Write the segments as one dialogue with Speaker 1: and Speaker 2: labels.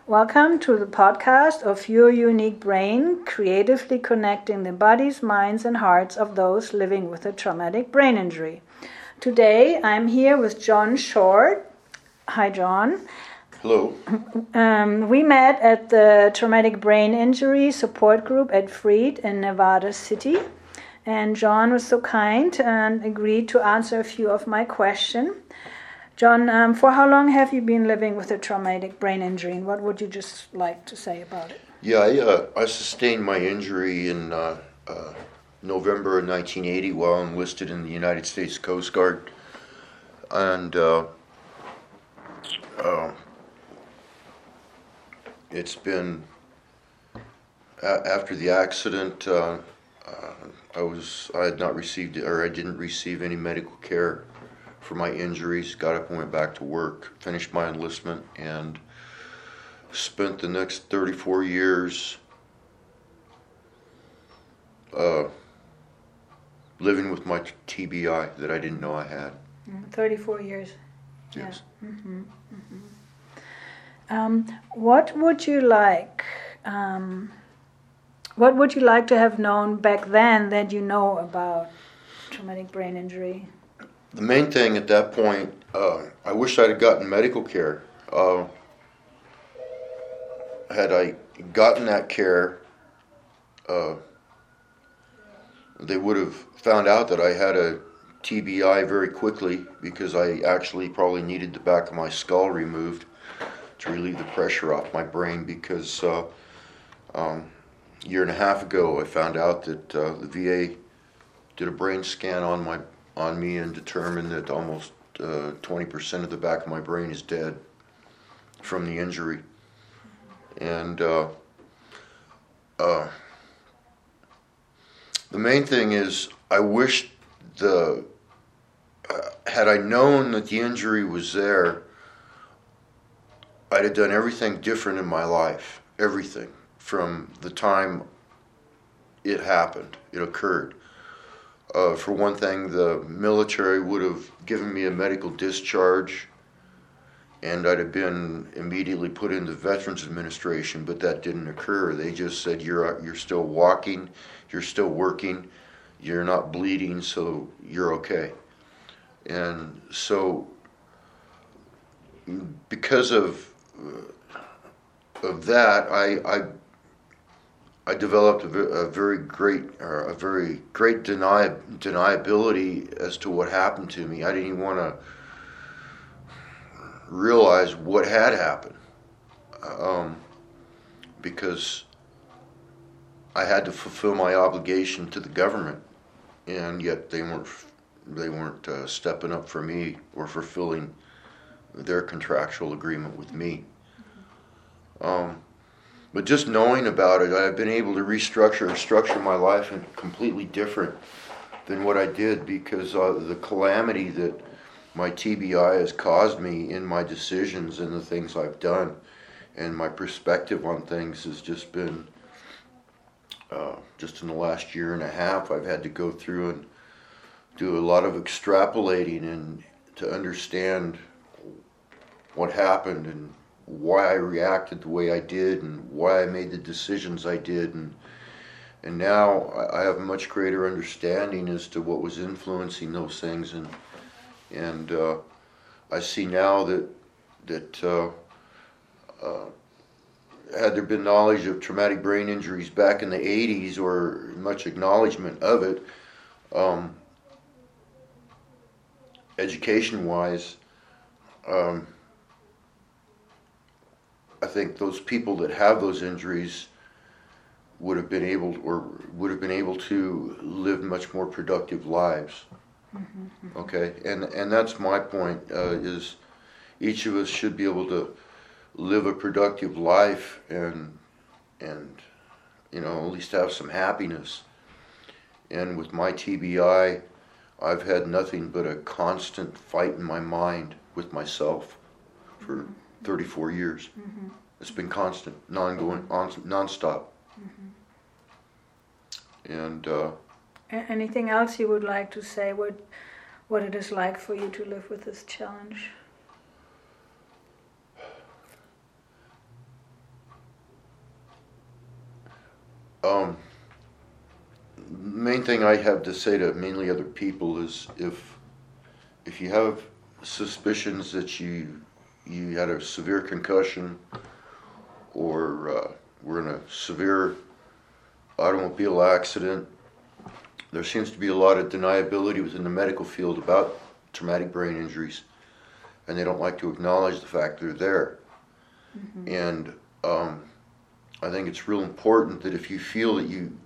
Speaker 1: Welcome to the podcast of Your Unique Brain, creatively connecting the bodies, minds, and hearts of those living with a traumatic brain injury. Today, I'm here with John Short. Hi, John.
Speaker 2: Hello.
Speaker 1: We met at the Traumatic Brain Injury Support Group at Freed in Nevada City. And John was so kind and agreed to answer a few of my questions. John, for how long have you been living with a traumatic brain injury, and what would you just like to say about it?
Speaker 2: Yeah, I sustained my injury in November of 1980 while enlisted in the United States Coast Guard. And it's been, after the accident, I had not received, or I didn't receive any medical care for my injuries. Got up and went back to work, finished my enlistment, and spent the next 34 years living with my TBI that I didn't know I had.
Speaker 1: 34 years.
Speaker 2: Yes.
Speaker 1: Yeah. Mm-hmm. Mm-hmm. What would you like? What would you like to have known back then that you know about traumatic brain injury?
Speaker 2: The main thing at that point, I wish I'd have gotten medical care. Had I gotten that care, they would have found out that I had a TBI very quickly, because I actually probably needed the back of my skull removed to relieve the pressure off my brain, because a year and a half ago I found out that the VA did a brain scan on me and determined that almost 20% of the back of my brain is dead from the injury. And the main thing is, I wish had I known that the injury was there, I'd have done everything different in my life. Everything from the time it happened, it occurred. For one thing, the military would have given me a medical discharge, and I'd have been immediately put into Veterans Administration, but that didn't occur. They just said, you're still walking, you're still working, you're not bleeding, so you're okay. And so, because of that, I developed a very great deniability as to what happened to me. I didn't even want to realize what had happened, because I had to fulfill my obligation to the government, and yet they weren't stepping up for me or fulfilling their contractual agreement with me. But just knowing about it, I've been able to structure my life and completely different than what I did, because the calamity that my TBI has caused me in my decisions and the things I've done, and my perspective on things has just been, just in the last year and a half, I've had to go through and do a lot of extrapolating and to understand what happened and why I reacted the way I did and why I made the decisions I did, and now I have a much greater understanding as to what was influencing those things, and I see now that had there been knowledge of traumatic brain injuries back in the 80s, or much acknowledgement of it, education-wise, I think those people that have those injuries would have been able to live much more productive lives. Mm-hmm. Okay, and that's my point. Is each of us should be able to live a productive life and at least have some happiness. And with my TBI, I've had nothing but a constant fight in my mind with myself for 34 years. Mm-hmm. It's been constant, non-stop. Mm-hmm. And
Speaker 1: anything else you would like to say? What it is like for you to live with this challenge?
Speaker 2: Um, Main thing I have to say to mainly other people is if you have suspicions that you had a severe concussion or were in a severe automobile accident, there seems to be a lot of deniability within the medical field about traumatic brain injuries, and they don't like to acknowledge the fact they're there. Mm-hmm. And I think it's real important that if you feel that you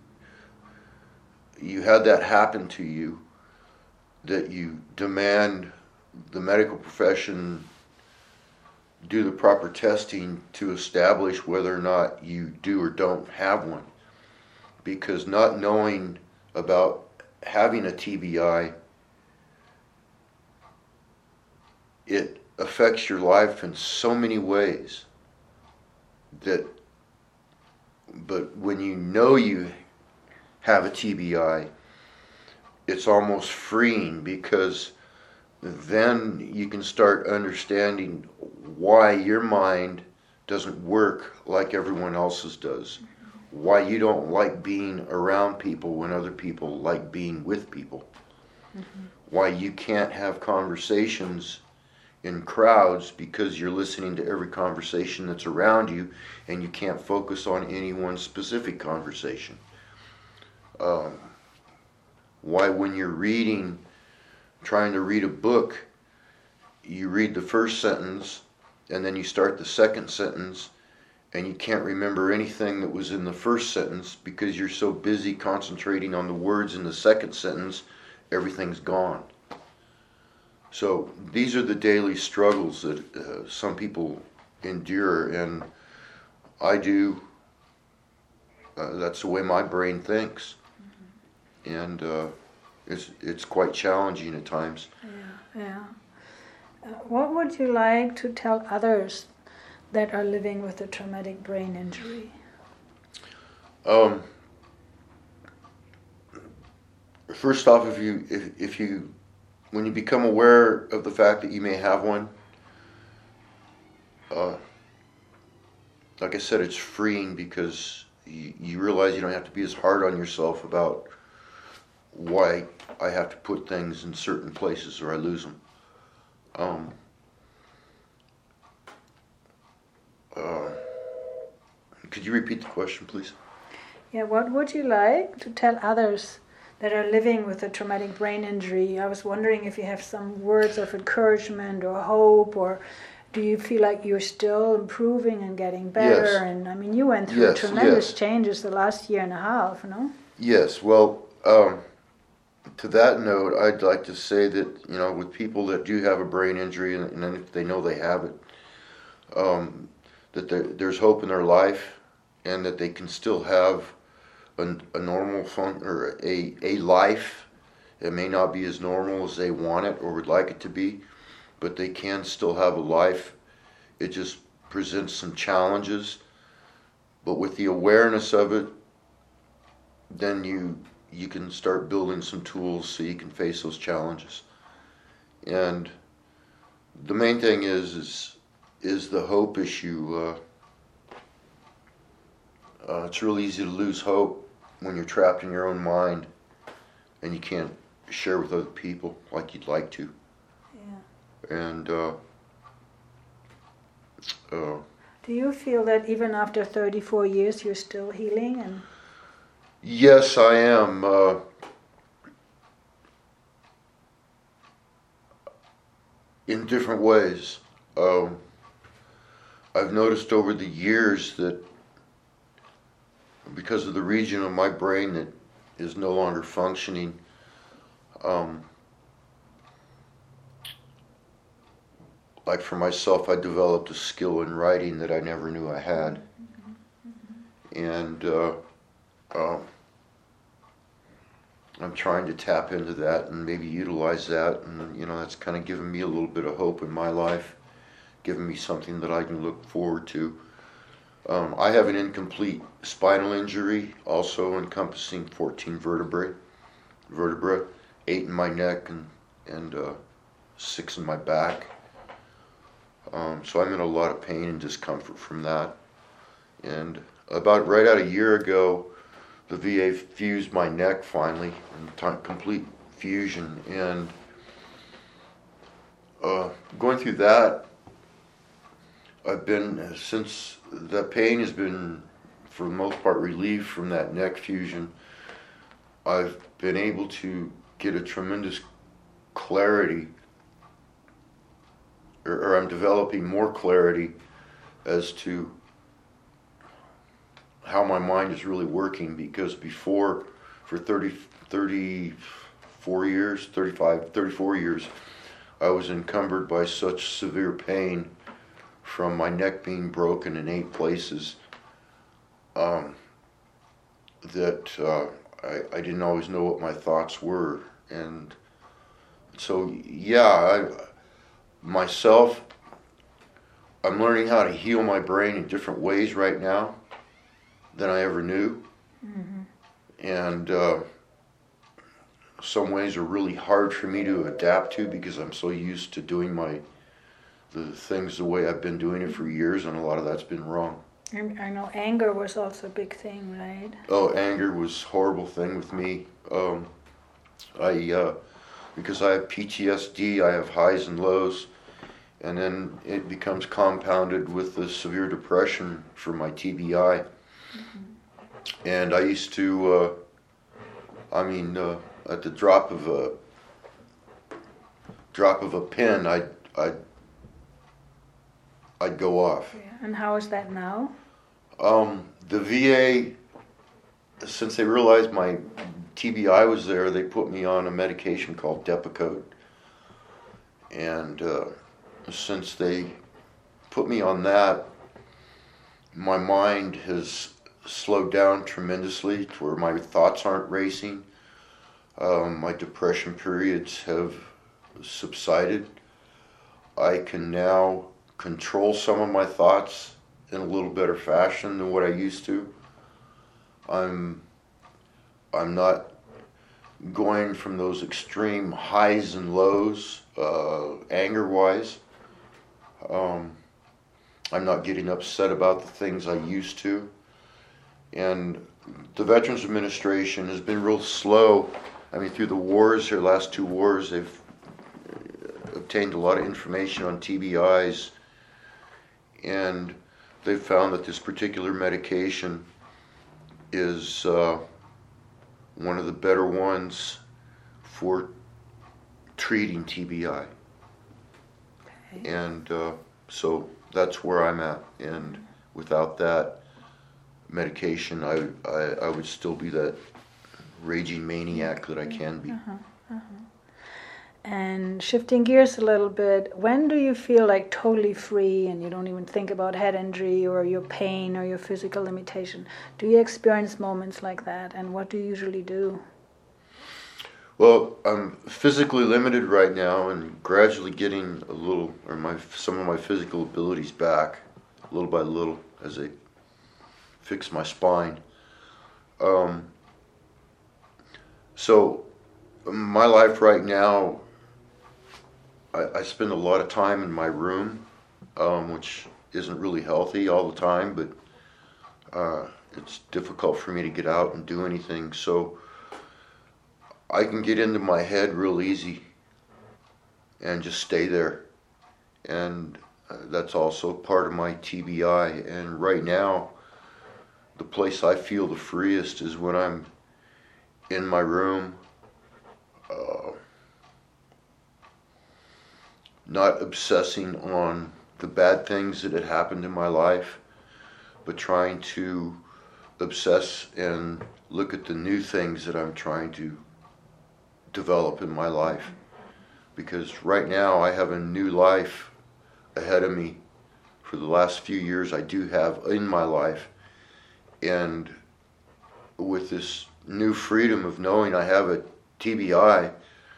Speaker 2: had that happen to you, that you demand the medical profession do the proper testing to establish whether or not you do or don't have one. Because not knowing about having a TBI, it affects your life in so many ways but when you know you have a TBI, it's almost freeing, because then you can start understanding why your mind doesn't work like everyone else's does, why you don't like being around people when other people like being with people, mm-hmm. why you can't have conversations in crowds because you're listening to every conversation that's around you and you can't focus on any one specific conversation. Why when you're trying to read a book, you read the first sentence and then you start the second sentence and you can't remember anything that was in the first sentence because you're so busy concentrating on the words in the second sentence, everything's gone. So these are the daily struggles that some people endure, and I do. That's the way my brain thinks, mm-hmm. and it's quite challenging at times.
Speaker 1: Yeah. What would you like to tell others that are living with a traumatic brain injury?
Speaker 2: First off, if you when you become aware of the fact that you may have one, like I said, it's freeing, because you realize you don't have to be as hard on yourself about why I have to put things in certain places or I lose them. Could you repeat the question, please?
Speaker 1: Yeah, what would you like to tell others that are living with a traumatic brain injury? I was wondering if you have some words of encouragement or hope, or do you feel like you're still improving and getting better?
Speaker 2: Yes.
Speaker 1: And I mean, you went through tremendous changes the last year and a half, no?
Speaker 2: Yes. Well, to that note, I'd like to say that, with people that do have a brain injury and if they know they have it, that there's hope in their life, and that they can still have a normal or a life. It may not be as normal as they want it or would like it to be, but they can still have a life. It just presents some challenges, but with the awareness of it, then you can start building some tools so you can face those challenges. And the main thing is the hope issue. It's real easy to lose hope when you're trapped in your own mind and you can't share with other people like you'd like to. Yeah. And
Speaker 1: do you feel that even after 34 years you're still healing? And
Speaker 2: yes, I am. In different ways. I've noticed over the years that because of the region of my brain that is no longer functioning, like for myself, I developed a skill in writing that I never knew I had. And I'm trying to tap into that and maybe utilize that, and that's kind of given me a little bit of hope in my life, giving me something that I can look forward to. I have an incomplete spinal injury, also encompassing 14 vertebrae, 8 in my neck and 6 in my back. So I'm in a lot of pain and discomfort from that. And about right out a year ago, the VA fused my neck finally, complete fusion, and going through that, since the pain has been, for the most part, relieved from that neck fusion, I've been able to get a tremendous clarity, or I'm developing more clarity as to how my mind is really working, because before, for 34 years, I was encumbered by such severe pain from my neck being broken in 8 places that I didn't always know what my thoughts were. And so, yeah, I'm learning how to heal my brain in different ways right now than I ever knew. Mm-hmm. And some ways are really hard for me to adapt to because I'm so used to doing the things the way I've been doing it for years, and a lot of that's been wrong.
Speaker 1: I know anger was also a big thing, right?
Speaker 2: Oh, anger was a horrible thing with me. Because I have PTSD, I have highs and lows, and then it becomes compounded with the severe depression for my TBI. Mm-hmm. And I used to, at the drop of a pin, I'd go off.
Speaker 1: Yeah. And how is that now?
Speaker 2: The VA, since they realized my TBI was there, they put me on a medication called Depakote. And since they put me on that, my mind has slowed down tremendously to where my thoughts aren't racing. My depression periods have subsided. I can now control some of my thoughts in a little better fashion than what I used to. I'm not going from those extreme highs and lows, anger-wise. I'm not getting upset about the things I used to. And the Veterans Administration has been real slow. Through the wars, their last 2 wars, they've obtained a lot of information on TBIs, and they've found that this particular medication is one of the better ones for treating TBI. Okay. And so that's where I'm at. And without that medication, I would still be that raging maniac that I can be.
Speaker 1: And shifting gears a little bit, when do you feel like totally free and you don't even think about head injury or your pain or your physical limitation? Do you experience moments like that, and what do you usually do?
Speaker 2: Well, I'm physically limited right now and gradually getting some of my physical abilities back, little by little, as they fix my spine. So my life right now, I spend a lot of time in my room, which isn't really healthy all the time, but it's difficult for me to get out and do anything. So I can get into my head real easy and just stay there. And that's also part of my TBI. And right now, the place I feel the freest is when I'm in my room, not obsessing on the bad things that had happened in my life, but trying to obsess and look at the new things that I'm trying to develop in my life. Because right now I have a new life ahead of me. For the last few years I do have in my life, and with this new freedom of knowing I have a TBI,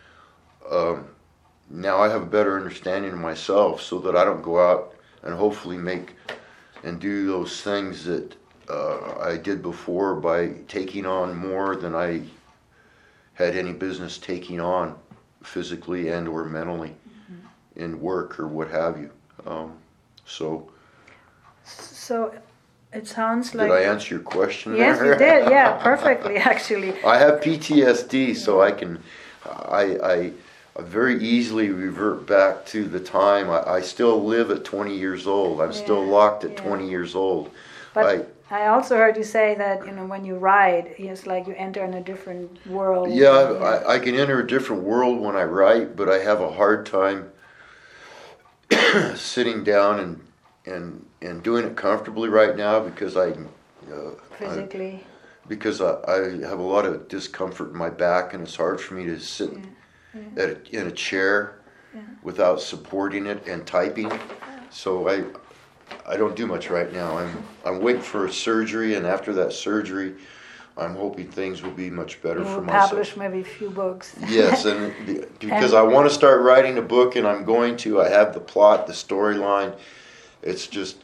Speaker 2: now I have a better understanding of myself, so that I don't go out and hopefully make and do those things that I did before by taking on more than I had any business taking on physically and or mentally in work or what have you. So
Speaker 1: It sounds like...
Speaker 2: Did I answer your question
Speaker 1: Yes,
Speaker 2: there?
Speaker 1: you did. Yeah, perfectly, actually.
Speaker 2: I have PTSD, so I very easily revert back to the time. I still live at 20 years old. I'm still locked at 20 years old.
Speaker 1: But I also heard you say that, when you write, it's like you enter in a different world.
Speaker 2: Yeah, I can enter a different world when I write, but I have a hard time sitting down and doing it comfortably right now because
Speaker 1: physically.
Speaker 2: Because I have a lot of discomfort in my back, and it's hard for me to sit in a chair without supporting it and typing. So I don't do much right now. I'm waiting for a surgery, and after that surgery, I'm hoping things will be much better for myself.
Speaker 1: Publish maybe a few books.
Speaker 2: Yes, and because I want to start writing a book, and I'm going to. I have the plot, the storyline. It's just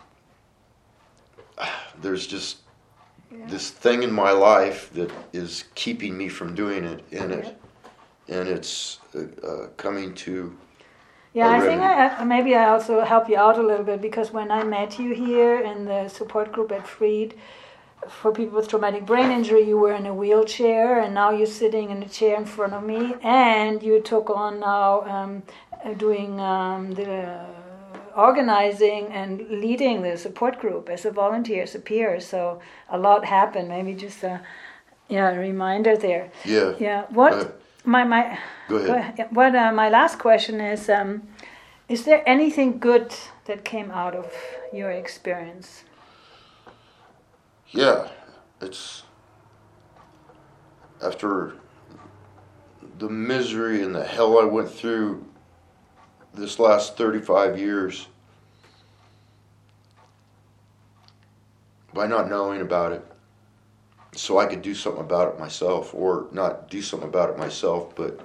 Speaker 2: there's just this thing in my life that is keeping me from doing it, and it's coming to.
Speaker 1: Yeah, I think maybe I also help you out a little bit, because when I met you here in the support group at Freed for people with traumatic brain injury, you were in a wheelchair, and now you're sitting in a chair in front of me, and you took on now doing the organizing and leading the support group as a volunteer, as a peer. So a lot happened. Maybe just a reminder there.
Speaker 2: Yeah.
Speaker 1: Yeah. What my
Speaker 2: Go ahead.
Speaker 1: Yeah, what my last question is there anything good that came out of your experience?
Speaker 2: Yeah, it's after the misery and the hell I went through this last 35 years by not knowing about it, so I could do something about it myself, or not do something about it myself, but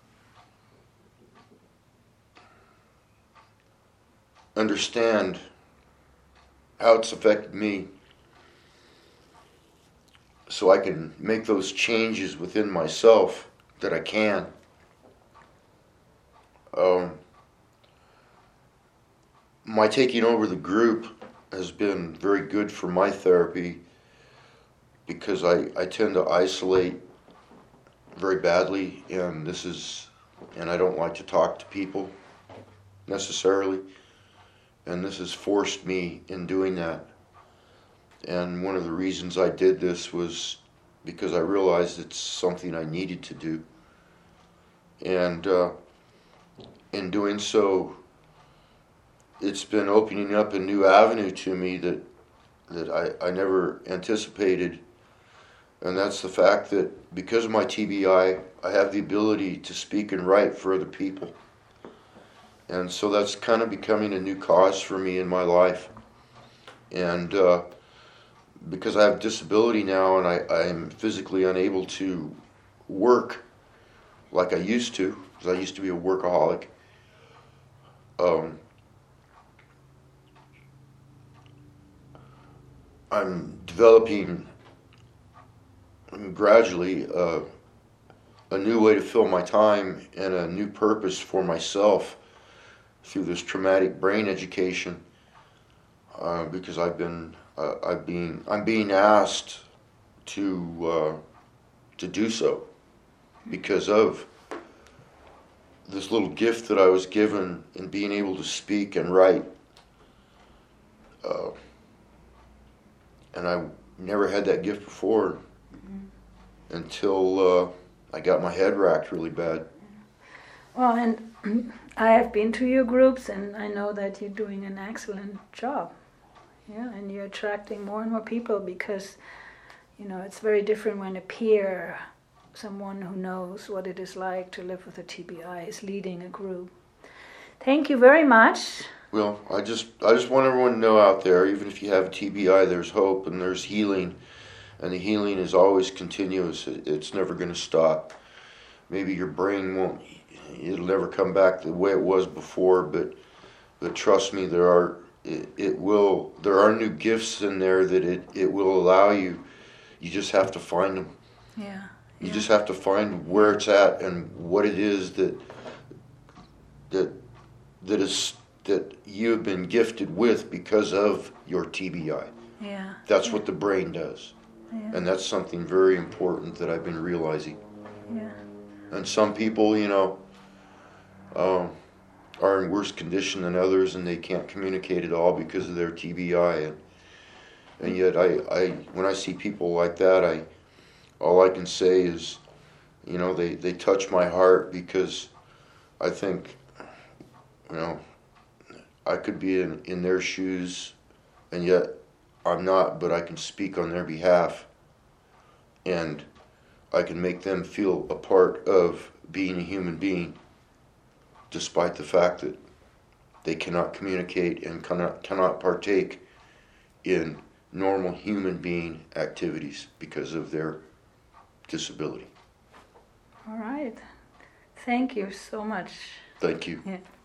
Speaker 2: understand how it's affected me, so I can make those changes within myself that I can. My taking over the group has been very good for my therapy, because I tend to isolate very badly, and I don't like to talk to people necessarily, and this has forced me in doing that. And one of the reasons I did this was because I realized it's something I needed to do. And in doing so, it's been opening up a new avenue to me that I never anticipated. And that's the fact that because of my TBI, I have the ability to speak and write for other people. And so that's kind of becoming a new cause for me in my life. And because I have disability now, and I am physically unable to work like I used to, because I used to be a workaholic. I'm developing gradually a new way to fill my time and a new purpose for myself through this traumatic brain education, because I'm being asked to do so because of this little gift that I was given in being able to speak and write. And I never had that gift before until I got my head racked really bad.
Speaker 1: Well, and I have been to your groups, and I know that you're doing an excellent job. Yeah, and you're attracting more and more people, because, it's very different when a peer, someone who knows what it is like to live with a TBI, is leading a group. Thank you very much.
Speaker 2: Well, I just want everyone to know out there, even if you have TBI, there's hope and there's healing, and the healing is always continuous. It's never going to stop. Maybe your brain it'll never come back the way it was before, but trust me, there are new gifts in there that it will allow you. You just have to find them.
Speaker 1: Yeah.
Speaker 2: You just have to find where it's at and what it is that you have been gifted with because of your TBI.
Speaker 1: Yeah.
Speaker 2: That's what the brain does.
Speaker 1: Yeah.
Speaker 2: And that's something very important that I've been realizing.
Speaker 1: Yeah.
Speaker 2: And some people, are in worse condition than others, and they can't communicate at all because of their TBI. And yet, when I see people like that, all I can say is, they touch my heart, because I think, I could be in their shoes, and yet I'm not, but I can speak on their behalf, and I can make them feel a part of being a human being, despite the fact that they cannot communicate and cannot partake in normal human being activities because of their disability.
Speaker 1: All right. Thank you so much.
Speaker 2: Thank you.
Speaker 1: Yeah.